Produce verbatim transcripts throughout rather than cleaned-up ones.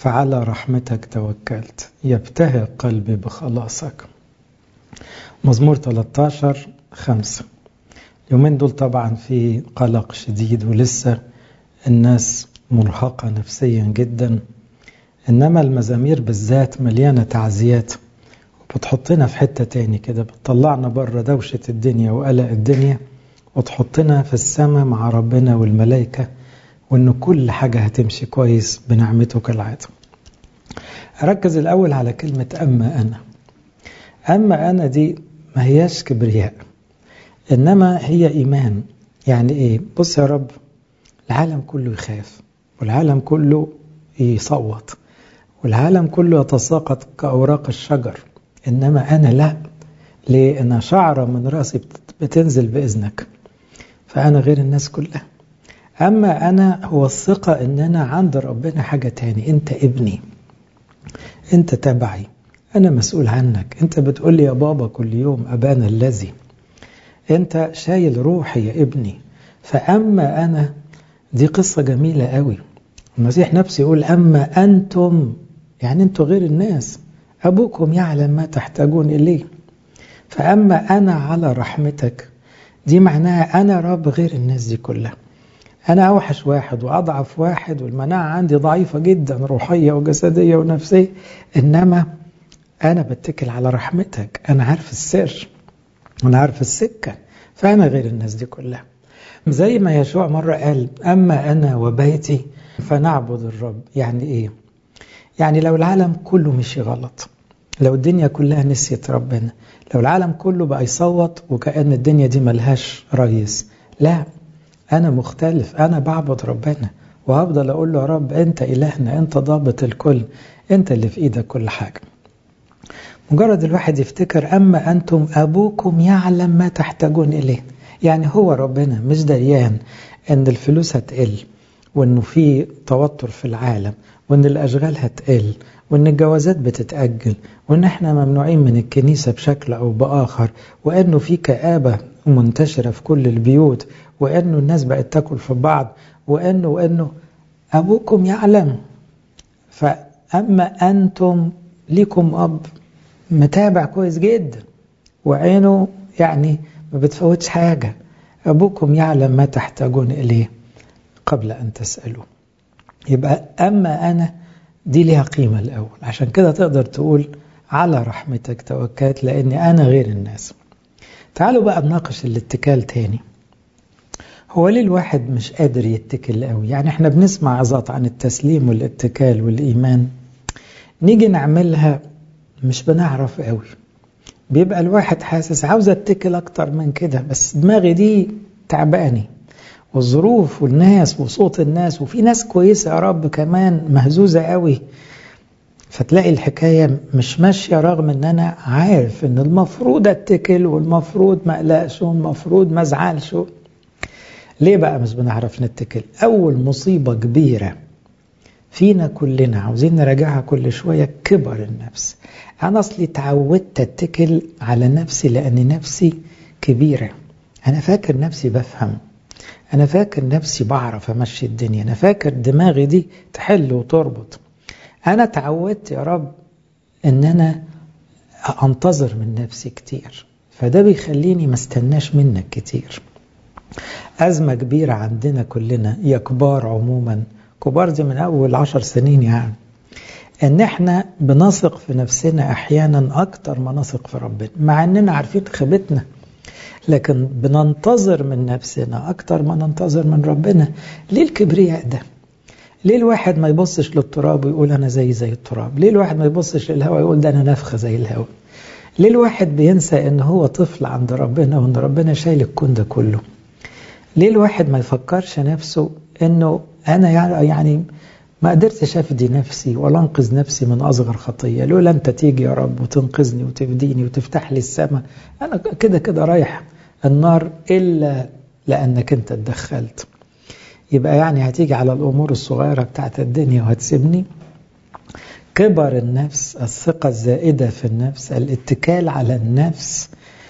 فعلى رحمتك توكلت يبتهج قلبي بخلاصك. مزمور ثلاثة عشر خمسة. يومين دول طبعا في قلق شديد ولسه الناس مرهقة نفسيا جدا، إنما المزامير بالذات مليانة تعزيات وبتحطنا في حتة تاني كده، بتطلعنا بره دوشة الدنيا وقلق الدنيا وتحطنا في السماء مع ربنا والملائكة، وإن كل حاجة هتمشي كويس بنعمته كالعادة. أركز الأول على كلمة أما أنا. أما أنا دي ما هياش كبرياء، إنما هي إيمان. يعني إيه؟ بص يا رب، العالم كله يخاف والعالم كله يصوت والعالم كله يتساقط كأوراق الشجر، إنما أنا لا. ليه؟ أنا شعرة من رأسي بتنزل بإذنك، فأنا غير الناس كلها. أما أنا هو الثقة إن أنا عند ربنا حاجة تاني. أنت ابني، أنت تبعي، أنا مسؤول عنك. أنت بتقول لي يا بابا كل يوم أبانا الذي، أنت شايل روحي يا ابني. فأما أنا دي قصة جميلة قوي. المسيح نفسه يقول أما أنتم، يعني أنتوا غير الناس، أبوكم يعلم ما تحتاجون إليه. فأما أنا على رحمتك دي معناها أنا رب غير الناس دي كلها. أنا أوحش واحد وأضعف واحد والمناعة عندي ضعيفة جدا روحية وجسدية ونفسية، إنما أنا بتكل على رحمتك. أنا عارف السر وأنا عارف السكة، فأنا غير الناس دي كلها. زي ما يشوع مرة قال أما أنا وبيتي فنعبد الرب. يعني إيه؟ يعني لو العالم كله مشي غلط، لو الدنيا كلها نسيت ربنا، لو العالم كله بقى يصوت وكأن الدنيا دي ملهاش رئيس، لا، أنا مختلف. أنا بعبد ربنا وهفضل أقول له يا رب أنت إلهنا، أنت ضابط الكل، أنت اللي في إيدك كل حاجة. مجرد الواحد يفتكر أما أنتم أبوكم يعلم ما تحتاجون إليه، يعني هو ربنا مش دريان أن الفلوس هتقل، وأنه في توتر في العالم، وأن الأشغال هتقل، وأن الجوازات بتتأجل، وأن احنا ممنوعين من الكنيسة بشكل أو بآخر، وأنه في كآبة منتشرة في كل البيوت، وأنه الناس بقت تاكل في بعض، وأنه وأنه أبوكم يعلم. فأما أنتم ليكم أب متابع كويس جدا وعينه يعني ما بتفوتش حاجة. أبوكم يعلم ما تحتاجون إليه قبل أن تسألوا. يبقى أما أنا دي ليها قيمة الأول، عشان كده تقدر تقول على رحمتك توكلت لأني أنا غير الناس. تعالوا بقى نناقش الاتكال تاني. هو ليه الواحد مش قادر يتكل قوي؟ يعني احنا بنسمع عظات عن التسليم والاتكال والإيمان، نيجي نعملها مش بنعرف قوي. بيبقى الواحد حاسس عاوز اتكل اكتر من كده، بس دماغي دي تعباني، والظروف والناس وصوت الناس، وفي ناس كويسة يا رب كمان مهزوزة قوي. فتلاقي الحكاية مش ماشية، رغم ان انا عارف ان المفروض اتكل والمفروض ما اقلقش والمفروض ما ازعلش. ليه بقى مش بنعرف نتكل؟ اول مصيبة كبيرة فينا كلنا عاوزين نراجعها كل شوية، كبر النفس. أنا أصلي تعودت أتكل على نفسي لأن نفسي كبيرة. أنا فاكر نفسي بفهم، أنا فاكر نفسي بعرف أمشي الدنيا، أنا فاكر دماغي دي تحل وتربط. أنا تعودت يا رب أن أنا أنتظر من نفسي كتير، فده بيخليني ما استناش منك كتير. أزمة كبيرة عندنا كلنا يا كبار عموما، كبار دي من أول عشر سنين، يعني ان احنا بنثق في نفسنا احيانا اكتر ما نثق في ربنا، مع اننا عارفين خيبتنا، لكن بننتظر من نفسنا اكتر ما ننتظر من ربنا. ليه الكبرياء ده؟ ليه الواحد ما يبصش للتراب ويقول انا زي زي التراب؟ ليه الواحد ما يبصش للهواء ويقول ده انا نفخة زي الهواء؟ ليه الواحد بينسى ان هو طفل عند ربنا وان ربنا شايل الكون ده كله؟ ليه الواحد ما يفكرش نفسه انه انا يعني ما قدرتش أفدي نفسي ولا أنقذ نفسي من أصغر خطية، لولا أنت تيجي يا رب وتنقذني وتفديني وتفتح لي السماء، أنا كده كده رايح النار إلا لأنك أنت اتدخلت. يبقى يعني هتيجي على الأمور الصغيرة بتاعت الدنيا وهتسيبني؟ كبر النفس، الثقة الزائدة في النفس، الاتكال على النفس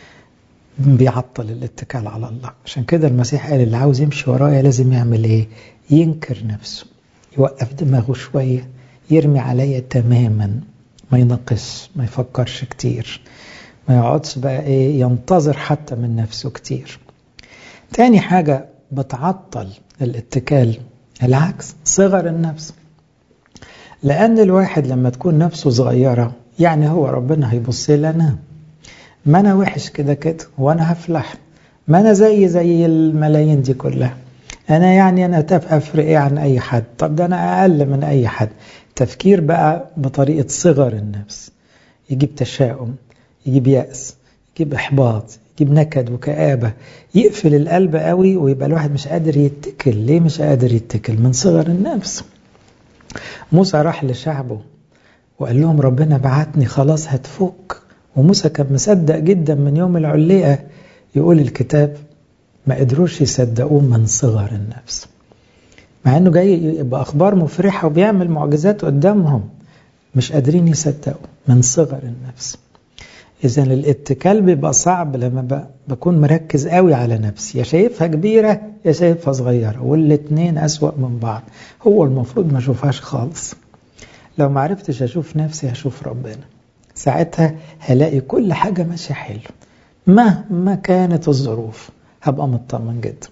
بيعطل الاتكال على الله. عشان كده المسيح قال اللي عاوز يمشي ورايا لازم يعمل إيه؟ ينكر نفسه، يوقف دماغه شوية، يرمي عليا تماما، ما ينقص، ما يفكرش كتير، ما يقعدش بقى ايه ينتظر حتى من نفسه كتير. تاني حاجة بتعطل الاتكال العكس، صغر النفس. لأن الواحد لما تكون نفسه صغيرة يعني هو ربنا هيبص لنا، ما أنا وحش كده كده وأنا هفلح، ما أنا زي زي الملايين دي كلها، أنا يعني أنا أفرق إيه عن أي حد، طب ده أنا أقل من أي حد. تفكير بقى بطريقة صغر النفس يجيب تشاؤم، يجيب يأس، يجيب إحباط، يجيب نكد وكآبة، يقفل القلب قوي ويبقى الواحد مش قادر يتكل. ليه مش قادر يتكل؟ من صغر النفس. موسى راح لشعبه وقال لهم ربنا بعتني خلاص هتفك، وموسى كان مصدق جدا من يوم العليقة. يقول الكتاب ما قدروش يصدقوه من صغر النفس، مع انه جاي يبقى اخبار مفرحة وبيعمل معجزات قدامهم، مش قادرين يصدقوا من صغر النفس. إذن الاتكال بيبقى صعب لما بكون مركز قوي على نفسي، يا شايفها كبيرة يا شايفها صغيرة، والاتنين أسوأ من بعض. هو المفروض ما أشوفهاش خالص. لو ما عرفتش أشوف نفسي هشوف ربنا، ساعتها هلاقي كل حاجة ماشية حلو مهما كانت الظروف، هبقى مطمن جدا.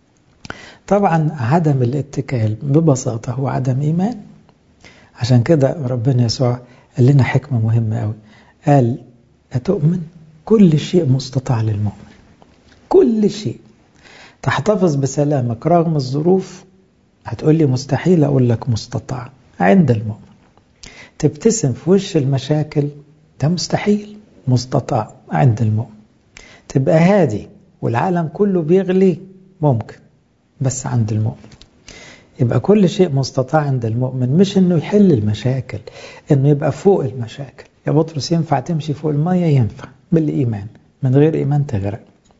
طبعا عدم الاتكال ببساطة هو عدم إيمان. عشان كده ربنا يسوع قال لنا حكمة مهمة قوي، قال أتؤمن؟ كل شيء مستطاع للمؤمن، كل شيء. تحتفظ بسلامك رغم الظروف، هتقول لي مستحيل، أقول لك مستطاع عند المؤمن. تبتسم في وش المشاكل، ده مستحيل، مستطاع عند المؤمن. تبقى هادي والعالم كله بيغلي، ممكن، بس عند المؤمن. يبقى كل شيء مستطاع عند المؤمن، مش انه يحل المشاكل، انه يبقى فوق المشاكل. يا بطرس ينفع تمشي فوق المية؟ ينفع بالإيمان، من غير إيمان تغرق.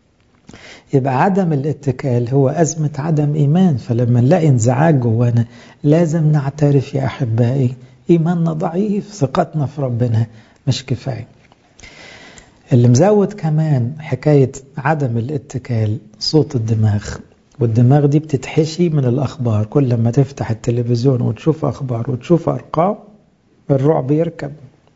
يبقى عدم الاتكال هو أزمة عدم إيمان. فلما نلاقي انزعاج جوانا لازم نعترف يا أحبائي إيماننا ضعيف، ثقتنا في ربنا مش كفاية. اللي مزود كمان حكاية عدم الاتكال صوت الدماغ، والدماغ دي بتتحشي من الأخبار. كل ما تفتح التلفزيون وتشوف أخبار وتشوف أرقام، الرعب يركب.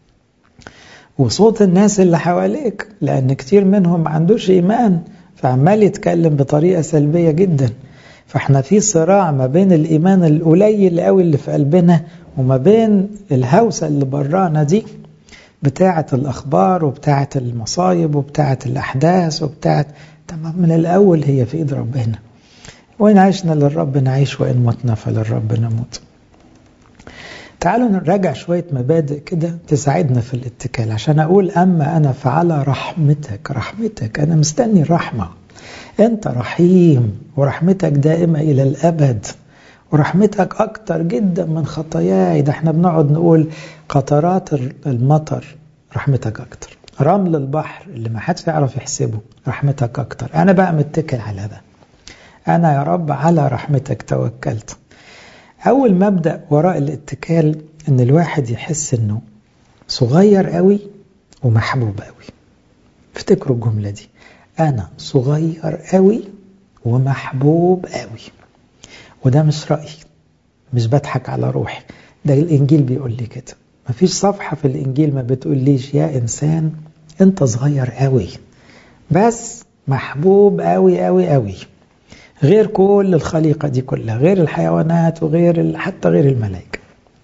وصوت الناس اللي حواليك، لأن كتير منهم ما عندوش إيمان، فعمال يتكلم بطريقة سلبية جدا. فاحنا في صراع ما بين الإيمان القليل قوي اللي في قلبنا وما بين الهوسة اللي برانا دي بتاعة الأخبار وبتاعة المصايب وبتاعة الأحداث وبتاعة. تمام، من الأول هي في إيد ربنا، وإن عشنا للرب نعيش وإن متنا فللرب نموت. تعالوا نراجع شوية مبادئ كده تساعدنا في الاتكال. عشان أقول أما أنا فعلى رحمتك، رحمتك أنا مستني الرحمة. أنت رحيم ورحمتك دائمة إلى الأبد، ورحمتك أكتر جدا من خطاياي. ده احنا بنقعد نقول قطرات المطر رحمتك أكتر، رمل البحر اللي ما حدش يعرف يحسبه رحمتك أكتر. أنا بقى متكل على ده، أنا يا رب على رحمتك توكلت. أول مبدأ وراء الاتكال إن الواحد يحس إنه صغير قوي ومحبوب قوي. افتكروا الجملة دي، أنا صغير قوي ومحبوب قوي. وده مش رأيي، مش بضحك على روحي، ده الإنجيل بيقول لي كده. مفيش صفحة في الإنجيل ما بتقول ليش يا إنسان أنت صغير قوي، بس محبوب قوي قوي قوي، غير كل الخليقة دي كلها، غير الحيوانات وغير حتى غير الملائكة.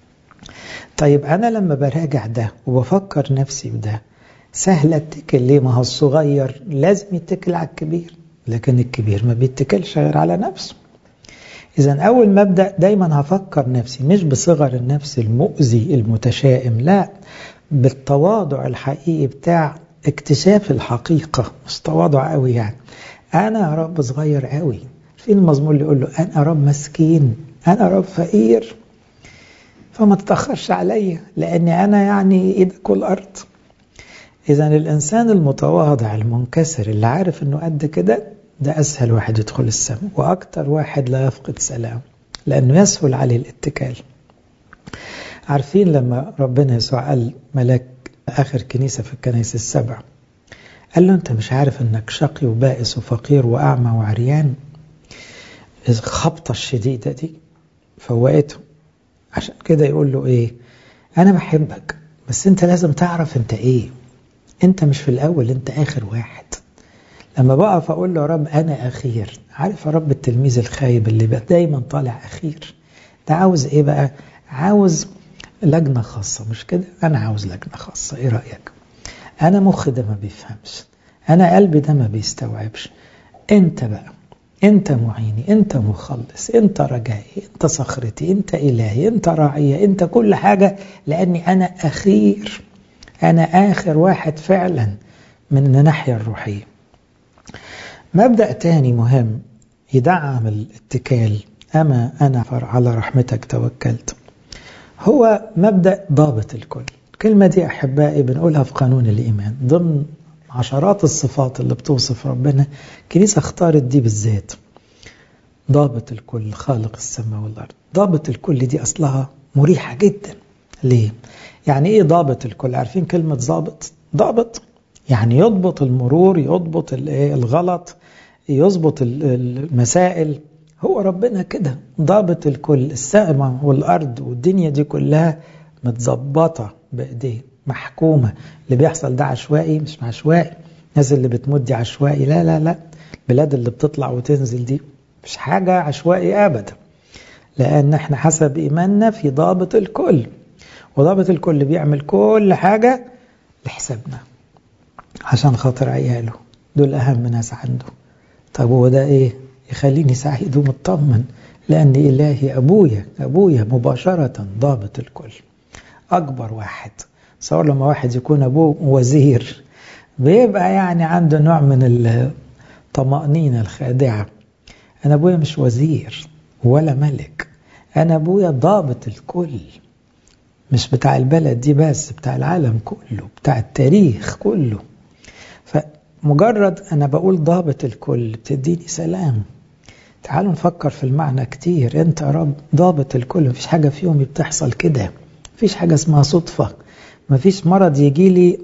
طيب أنا لما براجع ده وبفكر نفسي بده، سهل أتكل. ليه؟ ما هو الصغير لازم يتكل على الكبير، لكن الكبير ما بيتكلش غير على نفسه. إذن أول مبدأ دايما هفكر نفسي مش بصغر النفس المؤذي المتشائم، لا، بالتواضع الحقيقي بتاع اكتشاف الحقيقة، مش تواضع قوي يعني. أنا يا رب صغير قوي. فين المزمور اللي يقول له أنا يا رب مسكين، أنا يا رب فقير، فما تتأخرش عليا لأني أنا يعني إيدك والأرض. إذن الإنسان المتواضع المنكسر اللي عارف أنه قد كده، ده أسهل واحد يدخل السماء، وأكتر واحد لا يفقد سلام، لأنه يسهل عليه الاتكال. عارفين لما ربنا يسوع قال ملاك آخر كنيسة في الكنائس السبع، قال له أنت مش عارف أنك شقي وبائس وفقير وأعمى وعريان؟ الخبطة الشديدة دي فوقته. عشان كده يقول له إيه؟ أنا بحبك بس أنت لازم تعرف أنت إيه. أنت مش في الأول، أنت آخر واحد. لما بقف أقول له يا رب أنا أخير، عارف يا رب التلميذ الخايب اللي بقى دايما طالع أخير ده عاوز إيه بقى؟ عاوز لجنة خاصة، مش كده؟ أنا عاوز لجنة خاصة، إيه رأيك؟ أنا مخ ده ما بيفهمش، أنا قلبي ده ما بيستوعبش. أنت بقى، أنت معيني، أنت مخلص، أنت رجائي، أنت صخرتي، أنت إلهي، أنت راعية، أنت كل حاجة، لأني أنا أخير، أنا آخر واحد فعلا من الناحية الروحية. مبدأ تاني مهم يدعم الاتكال، أما أنا على رحمتك توكلت، هو مبدأ ضابط الكل. الكلمة دي أحبائي بنقولها في قانون الإيمان ضمن عشرات الصفات اللي بتوصف ربنا. الكنيسة اختارت دي بالذات، ضابط الكل، خالق السماء والأرض. ضابط الكل دي أصلها مريحة جدا. ليه؟ يعني إيه ضابط الكل؟ عارفين كلمة ضابط؟ ضابط يعني يضبط المرور، يضبط الغلط، يضبط المسائل. هو ربنا كده ضابط الكل، السماء والأرض والدنيا دي كلها متظبطة بإيديه، محكومة. اللي بيحصل ده عشوائي؟ مش عشوائي. الناس اللي بتموت دي عشوائي؟ لا لا لا. البلاد اللي بتطلع وتنزل دي مش حاجة عشوائي أبدا، لأن احنا حسب إيماننا في ضابط الكل، وضابط الكل بيعمل كل حاجة لحسابنا عشان خاطر عياله، دول أهم ناس عنده. طب هو ده إيه؟ يخليني سعيد ومطمن، لأن إلهي أبويا، أبويا مباشرة ضابط الكل، أكبر واحد. صور لما واحد يكون أبوه وزير بيبقى يعني عنده نوع من الطمأنينة الخادعة. أنا أبويا مش وزير ولا ملك، أنا أبويا ضابط الكل، مش بتاع البلد دي بس، بتاع العالم كله، بتاع التاريخ كله. فمجرد أنا بقول ضابط الكل بتديني سلام. تعالوا نفكر في المعنى كتير. أنت يا رب ضابط الكل، مفيش حاجة في يومي بتحصل كده، مفيش حاجة اسمها صدفة، مفيش مرض يجي لي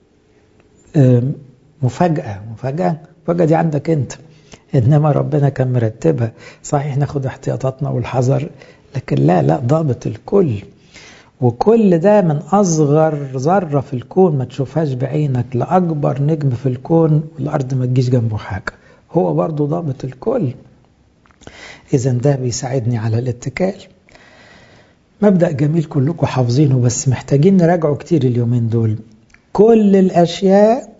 مفاجأة. مفاجأة مفاجأة دي عندك أنت، إنما ربنا كان مرتبها. صحيح ناخد احتياطاتنا والحذر، لكن لا لا، ضابط الكل. وكل ده من أصغر ذرة في الكون ما تشوفهاش بعينك لأكبر نجم في الكون والأرض ما تجيش جنبه حاجة، هو برضو ضابط الكل. إذن ده بيساعدني على الاتكال. مبدأ جميل كلكم حافظينه، بس محتاجين نراجعه كتير اليومين دول. كل الأشياء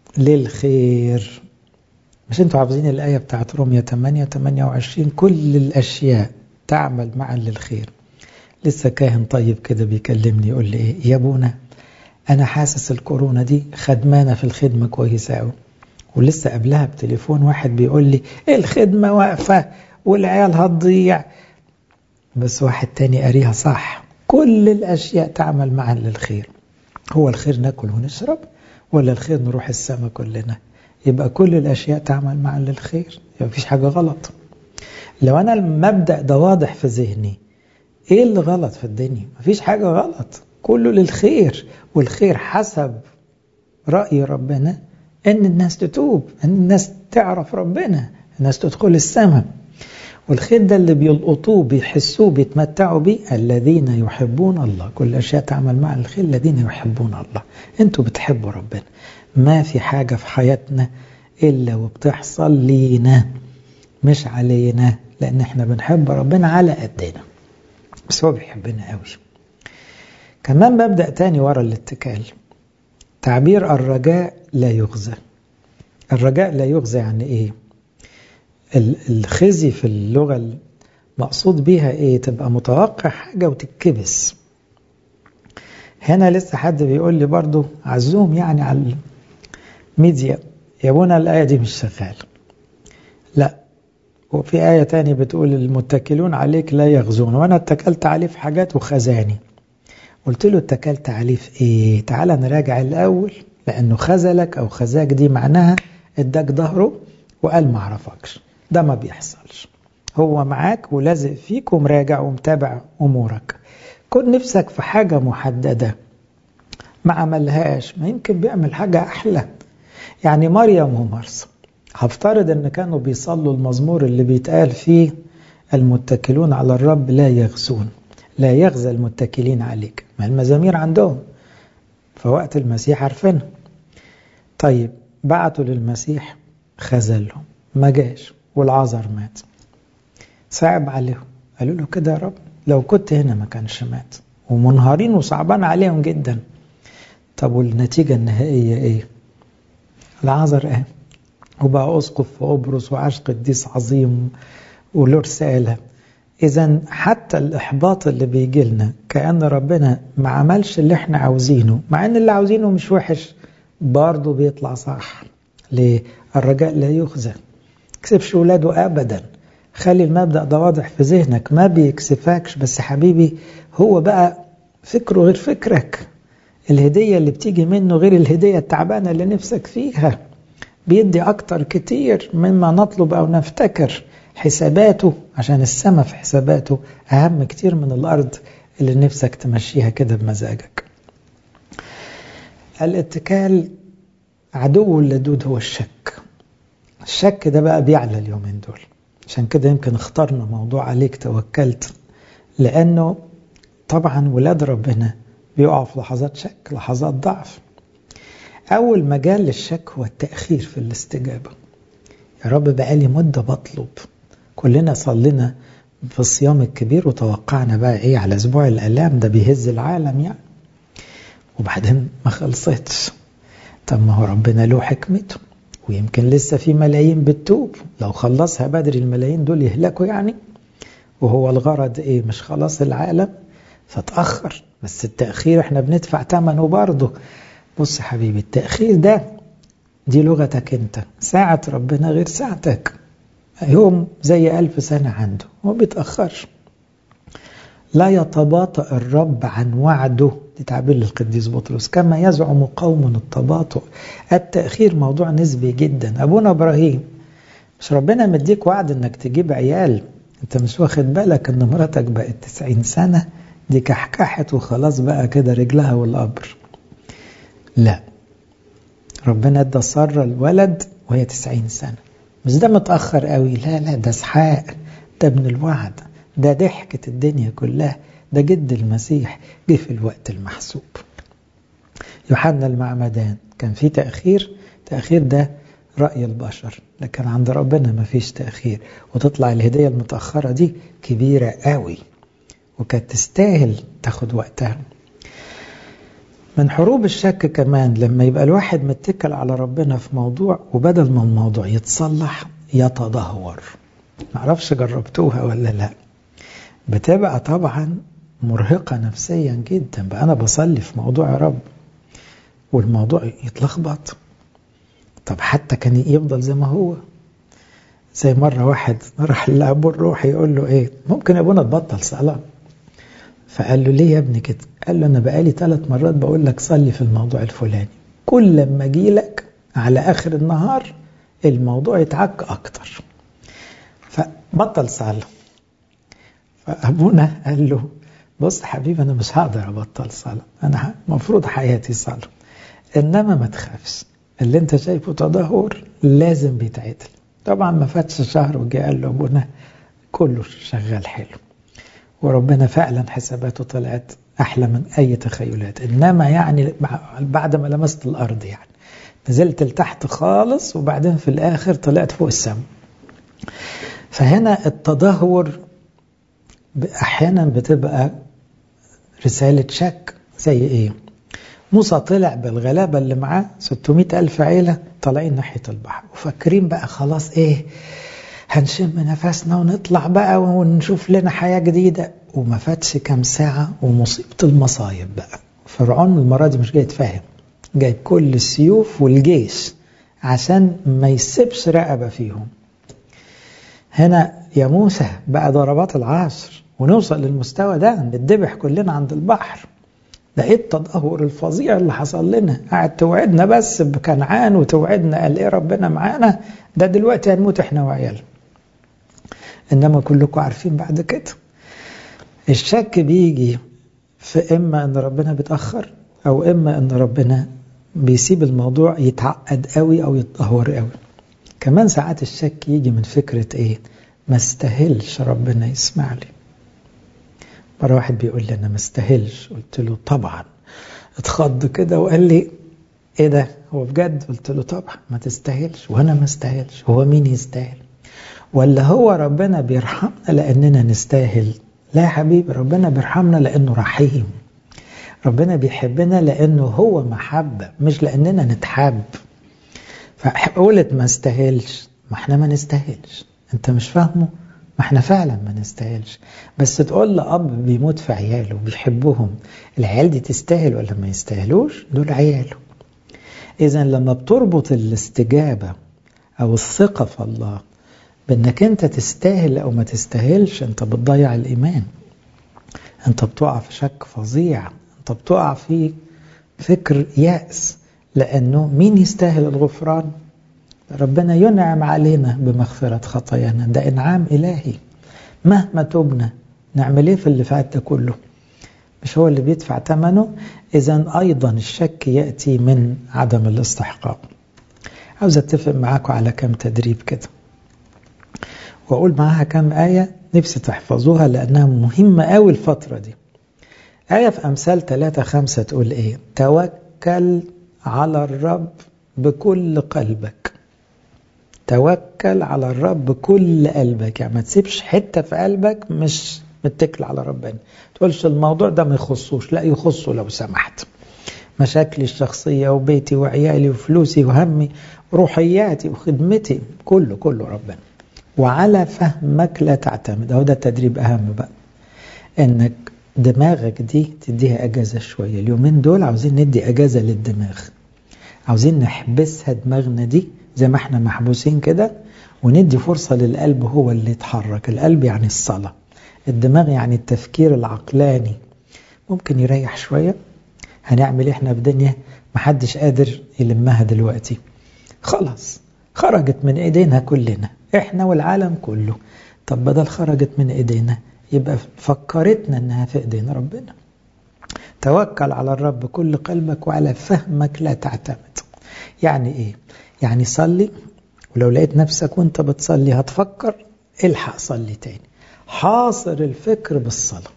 للخير. مش انتوا حافظين الآية بتاعت رومية ثمانية ثمانية وعشرين؟ كل الأشياء تعمل معا للخير. لسه كاهن طيب كده بيكلمني يقول لي ايه يا ابونا، انا حاسس الكورونا دي خدمانة في الخدمة كويسة قوي. ولسه قبلها بتليفون واحد بيقول لي الخدمة واقفة والعيال هتضيع، بس واحد تاني قاريها صح. كل الأشياء تعمل معا للخير. هو الخير ناكل ونشرب ولا الخير نروح السماء كلنا؟ يبقى كل الأشياء تعمل معا للخير، يبقى مفيش حاجة غلط. لو أنا المبدأ ده واضح في ذهني، إيه اللي غلط في الدنيا؟ مفيش حاجة غلط، كله للخير. والخير حسب رأي ربنا إن الناس تتوب، إن الناس تعرف ربنا، الناس تدخل السماء. والخير ده اللي بيلقطوه بيحسوه بيتمتعوا بيه الذين يحبون الله. كل أشياء تعمل مع الخير الذين يحبون الله. أنتوا بتحبوا ربنا، ما في حاجة في حياتنا إلا وبتحصل لينا مش علينا، لأن احنا بنحب ربنا على قدنا، بس هو بيحبنا قوي. كمان مبدأ تاني ورا الاتكال، تعبير الرجاء لا يخزى. الرجاء لا يخزى يعني ايه؟ الخزي في اللغة المقصود بيها ايه؟ تبقى متوقع حاجة وتتكبس. هنا لسه حد بيقول لي برضو عزوم يعني على الميديا، يا ابونا الآية دي مش شغال. لا، وفي آية تانية بتقول المتكلون عليك لا يغزون، وانا اتكلت عليه في حاجات وخزاني. قلت له اتكلت عليه في ايه؟ تعال نراجع الاول، لانه خزلك او خزاك دي معناها اداك ظهره وقال ما عرفكش. ده ما بيحصلش، هو معاك ولازق فيك ومراجع ومتابع امورك. كن نفسك في حاجة محددة ما عملهاش، ما يمكن بيعمل حاجة احلى. يعني مريم ومرسى، هفترض ان كانوا بيصلوا المزمور اللي بيتقال فيه المتكلون على الرب لا يغزون، لا يغزى المتكلين عليك. ما المزامير عندهم، فوقت المسيح عارفينها. طيب بعتوا للمسيح خذلهم ما جاش، والعازر مات. صعب عليهم، قالوا له كده يا رب لو كنت هنا ما كانش مات، ومنهارين وصعبان عليهم جدا. طب والنتيجة النهائية ايه؟ العازر قام وبقى أسقف في قبرص وعاش قديس عظيم وله رسالة. إذن حتى الإحباط اللي بيجي لنا كأن ربنا ما عملش اللي احنا عاوزينه، مع ان اللي عاوزينه مش وحش، برضه بيطلع صح. ليه؟ الرجاء لا يخزى. كسبش ولاده أبدا. خلي المبدأ ده واضح في ذهنك، ما بيكسفكش، بس حبيبي هو بقى فكره غير فكرك. الهدية اللي بتيجي منه غير الهدية التعبانة اللي نفسك فيها. بيدي أكتر كتير مما نطلب أو نفتكر. حساباته عشان السماء في حساباته أهم كتير من الأرض اللي نفسك تمشيها كده بمزاجك. الاتكال عدو اللدود هو الشك. الشك ده بقى بيعلى اليومين دول، عشان كده يمكن اخترنا موضوع عليك توكلت، لأنه طبعا ولاد ربنا بيقعوا في لحظات شك، لحظات ضعف. أول مجال للشك هو التأخير في الاستجابة. يا رب بقالي مدة بطلب، كلنا صلينا في الصيام الكبير وتوقعنا بقى ايه على اسبوع الالام ده بيهز العالم يعني، وبعدين ما خلصتش. طب ما هو ربنا له حكمته، ويمكن لسه في ملايين بتتوب، لو خلصها بدري الملايين دول يهلكوا يعني، وهو الغرض ايه؟ مش خلاص العالم، فتأخر. بس التأخير احنا بندفع ثمنه برضه. بص حبيبي، التأخير ده دي لغتك انت، ساعة ربنا غير ساعتك. يوم زي ألف سنة عنده، هو بيتأخرش. لا يتباطأ الرب عن وعده، دي تعبير للقديس بطرس، كما يزعم قوم التباطؤ. التأخير موضوع نسبي جدا. أبونا إبراهيم، مش ربنا مديك وعد انك تجيب عيال، انت مش واخد بالك ان مراتك بقت تسعين سنة، دي كحكحت وخلاص بقى كده رجلها والقبر. لا، ربنا ادى سارة الولد وهي تسعين سنة، مش ده متأخر قوي، لا لا، ده اسحاق، ده ابن الوعد، ده ضحكة الدنيا كلها، ده جد المسيح، جه في الوقت المحسوب. يوحنا المعمدان كان في تأخير، تأخير ده رأي البشر، لكن عند ربنا ما فيش تأخير، وتطلع الهدية المتأخرة دي كبيرة قوي، وكانت تستاهل تاخد وقتها. من حروب الشك كمان لما يبقى الواحد متكل على ربنا في موضوع، وبدل ما الموضوع يتصلح يتدهور. معرفش جربتوها ولا لا، بتبقى طبعا مرهقة نفسيا جدا. بقى أنا بصلي في موضوع يا رب والموضوع يتلخبط، طب حتى كان يفضل زي ما هو. زي مرة واحد راح لأبو الروح يقول له ايه، ممكن يا ابونا تبطل صلاة؟ فقال له ليه يا ابني كده؟ قال له انا بقالي ثلاث مرات بقول لك صلي في الموضوع الفلاني، كل لما اجي لك على اخر النهار الموضوع يتعك اكتر، فبطل صلاة. فابونا قال له بص حبيبي، انا مش هقدر ابطل صلاة، انا مفروض حياتي صلاة، انما ما تخافش، اللي انت شايفه تدهور لازم بيتعدل. طبعا ما فاتش شهر وجاء قال له ابونا كله شغال حلو، وربنا فعلا حساباته طلعت احلى من اي تخيلات. انما يعني بعد ما لمست الارض يعني نزلت لتحت خالص، وبعدين في الاخر طلعت فوق السماء. فهنا التدهور احيانا بتبقى رسالة شك. زي ايه؟ موسى طلع بالغلابة اللي معاه ستمائة ألف عيلة طالعين ناحية البحر، وفاكرين بقى خلاص ايه، هنشم نفسنا ونطلع بقى ونشوف لنا حياة جديدة. وما فاتش كام ساعة ومصيبة المصايب بقى. فرعون المرة دي مش جاي يتفاهم، جايب كل السيوف والجيش عشان ما يسيبش رقبة فيهم. هنا يا موسى بقى ضربات العصر، ونوصل للمستوى ده نتذبح كلنا عند البحر. ده ايه التدهور الفظيع اللي حصل لنا؟ قاعد توعدنا بس بكنعان وتوعدنا قال ايه ربنا معانا، ده دلوقتي هنموت احنا وعيالنا. انما كلكم عارفين بعد كده الشك بيجي في اما ان ربنا بيتأخر، او اما ان ربنا بيسيب الموضوع يتعقد قوي او يتدهور قوي. كمان ساعات الشك يجي من فكرة ايه، ما استاهلش ربنا يسمع لي، مرة واحد بيقول لي أنا ما استاهلش، قلت له طبعا. اتخض كده وقال لي إيه ده هو بجد؟ قلت له طبعا ما تستاهلش وأنا ما استاهلش. هو مين يستاهل؟ ولا هو ربنا بيرحمنا لأننا نستاهل؟ لا يا حبيبي، ربنا بيرحمنا لأنه رحيم. ربنا بيحبنا لأنه هو محبة، مش لأننا نتحب. فقولت ما استاهلش، ما احنا ما نستاهلش. انت مش فاهمه؟ ما احنا فعلا ما نستاهلش. بس تقول لأب بيموت في عياله بيحبهم، العيال دي تستاهل ولا ما يستاهلوش؟ دول عياله. إذا لما بتربط الاستجابة أو الثقة في الله بأنك أنت تستاهل أو ما تستاهلش، أنت بتضيع الإيمان. أنت بتقع في شك فظيع، أنت بتقع في فكر يأس. لأنه مين يستاهل الغفران؟ ربنا ينعم علينا بمغفرة خطايانا، ده إنعام إلهي. مهما تبنا نعمل إيه في اللي فات ده كله؟ مش هو اللي بيدفع ثمنه؟ إذن أيضا الشك يأتي من عدم الاستحقاق. عاوز أتفق معاكم على كم تدريب كده، وأقول معاها كم آية نفسي تحفظوها لأنها مهمة قوي الفترة دي. آية في أمثال ثلاثة خمسة تقول إيه؟ توكل على الرب بكل قلبك. توكل على الرب بكل قلبك، يعني ما تسيبش حتة في قلبك مش متكل على ربنا. تقولش الموضوع ده ما يخصوش، لا يخصه لو سمحت. مشاكلي الشخصية وبيتي وعيالي وفلوسي وهمي وروحياتي وخدمتي كله كله ربنا. وعلى فهمك لا تعتمد. هو ده التدريب أهم بقى، إنك دماغك دي تديها أجازة شوية. اليومين دول عاوزين ندي أجازة للدماغ، عاوزين نحبسها دماغنا دي زي ما احنا محبوسين كده، وندي فرصة للقلب هو اللي يتحرك. القلب يعني الصلاة، الدماغ يعني التفكير العقلاني. ممكن يريح شوية. هنعمل احنا في دنيا محدش قادر يلمها دلوقتي، خلاص خرجت من ايدينا كلنا، احنا والعالم كله. طب بدل خرجت من ايدينا يبقى فكرتنا انها في ايدينا ربنا. توكل على الرب كل قلبك وعلى فهمك لا تعتمد. يعني ايه؟ يعني صلي، ولو لقيت نفسك وانت بتصلي هتفكر، الحق صلي تاني. حاصر الفكر بالصلاة،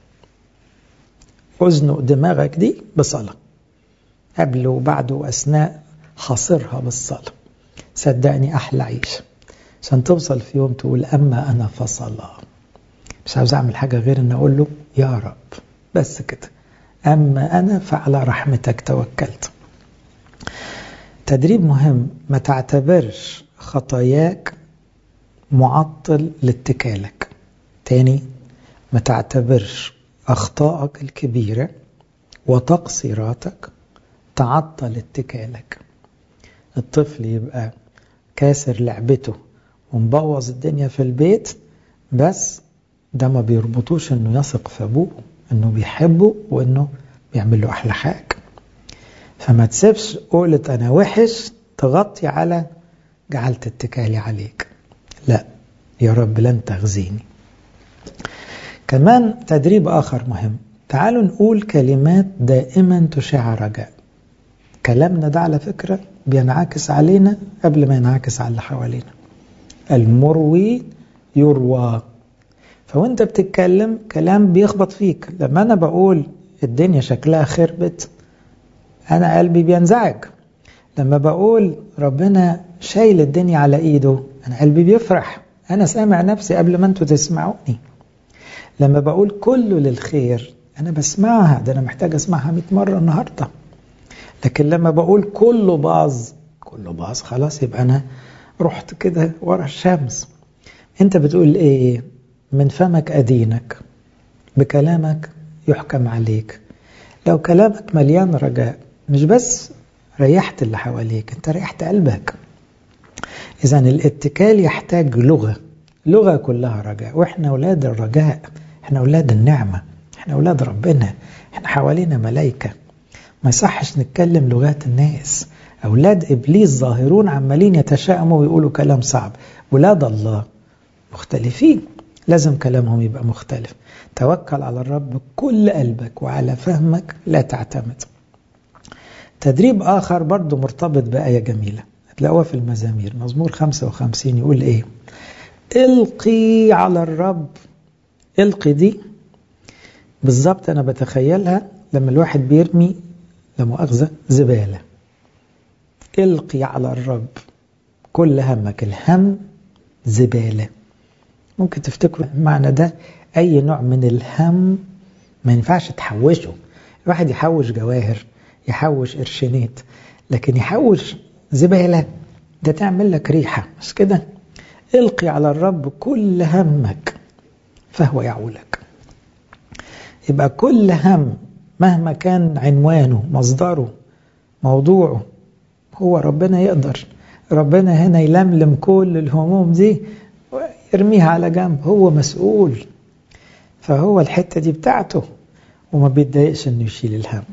أزنق دماغك دي بصلاة، قبل وبعد وأثناء حاصرها بالصلاة. صدقني أحلى عيش، عشان توصل في يوم تقول أما أنا فصلاة. مش عاوز أعمل حاجة غير أن أقول له يا رب، بس كده. أما أنا فعلى رحمتك توكلت. تدريب مهم، ما تعتبرش خطاياك معطل لاتكالك. تاني، ما تعتبرش أخطائك الكبيرة وتقصيراتك تعطل اتكالك. الطفل يبقى كاسر لعبته ومبوظ الدنيا في البيت، بس ده ما بيربطوش انه يثق في ابوه، انه بيحبه وانه بيعمل له احلى حاجة. فما تسيبش قولت انا وحش تغطي على جعلت اتكالي عليك. لا يا رب لن تخزيني. كمان تدريب آخر مهم، تعالوا نقول كلمات دائما تشع رجاء. كلامنا ده على فكرة بينعكس علينا قبل ما ينعكس على اللي حوالينا. المروي يروى. فوانت بتتكلم كلام بيخبط فيك. لما أنا بقول الدنيا شكلها خربت، أنا قلبي بينزعج. لما بقول ربنا شايل الدنيا على إيده، أنا قلبي بيفرح. أنا سامع نفسي قبل ما أنتوا تسمعوني. لما بقول كله للخير، أنا بسمعها، ده أنا محتاج أسمعها مئة مرة النهاردة. لكن لما بقول كله باظ، كله باظ خلاص، يبقى أنا رحت كده ورا الشمس. أنت بتقول إيه؟ من فمك أدينك، بكلامك يحكم عليك. لو كلامك مليان رجاء، مش بس ريحت اللي حواليك، أنت ريحت قلبك. إذن الاتكال يحتاج لغة، لغة كلها رجاء. وإحنا أولاد الرجاء، إحنا أولاد النعمة، إحنا أولاد ربنا، إحنا حوالينا ملايكة. ما يصحش نتكلم لغات الناس. أولاد إبليس ظاهرون عمالين يتشائموا ويقولوا كلام صعب. أولاد الله مختلفين، لازم كلامهم يبقى مختلف. توكل على الرب بكل قلبك وعلى فهمك لا تعتمد. تدريب آخر برضو مرتبط بآية جميلة هتلاقوها في المزامير. مزمور خمسة وخمسين يقول إيه؟ القي على الرب. القي دي بالظبط أنا بتخيلها لما الواحد بيرمي لمؤاخذة زبالة، القي على الرب كل همك. الهم زبالة. ممكن تفتكروا المعنى ده، أي نوع من الهم ما ينفعش تحوشه. الواحد يحوش جواهر، يحوش قرشينات، لكن يحوش زبالة ده تعمل لك ريحة، مش كده؟ القي على الرب كل همك فهو يعولك. يبقى كل هم مهما كان عنوانه، مصدره، موضوعه، هو ربنا يقدر. ربنا هنا يلملم كل الهموم دي ويرميها على جنب، هو مسؤول. فهو الحتة دي بتاعته وما بيتضايقش انه يشيل الهم.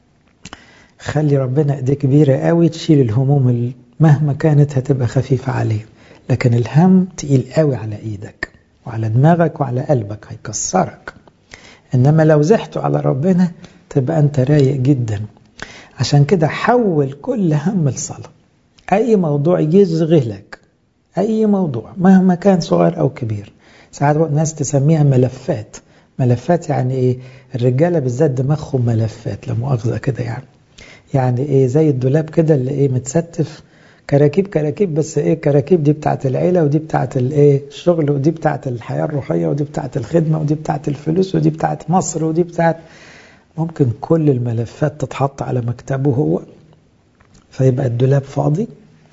خلي ربنا ايديه كبيرة قوي تشيل الهموم مهما كانت هتبقى خفيفة عليه، لكن الهم تقيل قوي على ايدك وعلى دماغك وعلى قلبك، هيكسرك. انما لو زحته على ربنا تبقى انت رايق جدا. عشان كده حول كل هم لصلاة. اي موضوع يشغلك، اي موضوع مهما كان صغير او كبير. ساعات الناس تسميها ملفات. ملفات يعني ايه؟ الرجالة بالذات دماغهم ملفات، لا مؤاخذة كده يعني. يعني ايه؟ زي الدولاب كده اللي ايه متستف كراكيب كراكيب، بس ايه كراكيب دي بتاعت العيلة، ودي بتاعت الايه الشغل، ودي بتاعت الحياة الروحية، ودي بتاعت الخدمة، ودي بتاعت الفلوس، ودي بتاعت مصر، ودي بتاعت. ممكن كل الملفات تتحط على مكتبه هو، فيبقى الدولاب فاضي.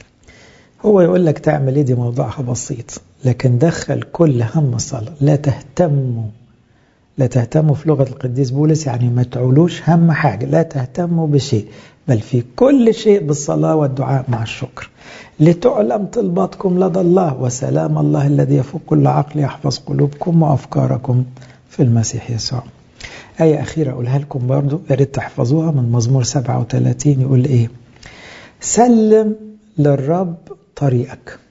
هو يقول لك تعمل ايه، دي موضوعها بسيط، لكن دخل كل هم صلاة. لا تهتموا، لا تهتموا في لغة القديس بولس يعني ما تعولوش هم حاجة، لا تهتموا بشيء، بل في كل شيء بالصلاة والدعاء مع الشكر لتعلم طلباتكم لدى الله، وسلام الله الذي يفوق كل عقل يحفظ قلوبكم وأفكاركم في المسيح يسوع. آية أخيرة أقولها لكم برضو يا ريت تحفظوها، من مزمور سبعة وثلاثين يقول إيه؟ سلم للرب طريقك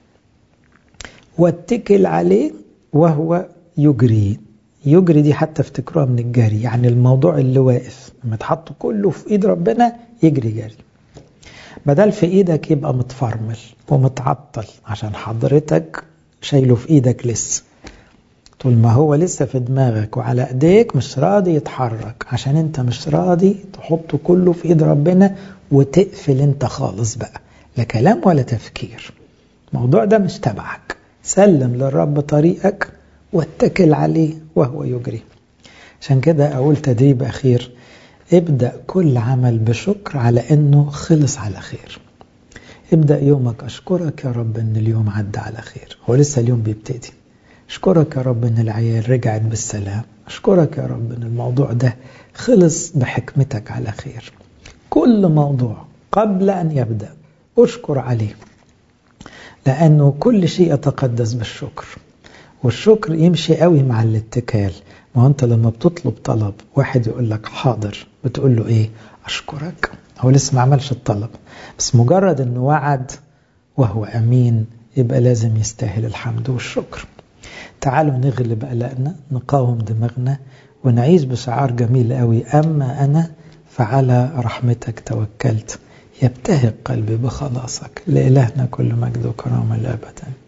واتكل عليه وهو يجري. يجري دي حتى افتكروها من الجري، يعني الموضوع اللي واقف لما تحطه كله في ايد ربنا يجري جري، بدل في ايدك يبقى متفرمل ومتعطل عشان حضرتك شايله في ايدك لسه. طول ما هو لسه في دماغك وعلى ايديك مش راضي يتحرك، عشان انت مش راضي تحطه كله في ايد ربنا وتقفل انت خالص بقى، لا كلام ولا تفكير. الموضوع ده مش تبعك. سلم للرب طريقك واتكل عليه وهو يجري. عشان كده أقول تدريب أخير، ابدأ كل عمل بشكر على أنه خلص على خير. ابدأ يومك أشكرك يا رب أن اليوم عدى على خير، هو لسه اليوم بيبتدي. أشكرك يا رب أن العيال رجعت بالسلام. أشكرك يا رب أن الموضوع ده خلص بحكمتك على خير. كل موضوع قبل أن يبدأ أشكر عليه، لأنه كل شيء يتقدس بالشكر، والشكر يمشي قوي مع الاتكال. ما أنت لما بتطلب طلب واحد يقول لك حاضر، بتقول له إيه؟ أشكرك. هو لسه ما عملش الطلب، بس مجرد أنه وعد وهو أمين يبقى لازم يستاهل الحمد والشكر. تعالوا نغلب قلقنا، نقاوم دماغنا، ونعيش بشعار جميل قوي: أما أنا فعلى رحمتك توكلت، يبتهج قلبي بخلاصك. لإلهنا كل مجد وكرامة لأبدا.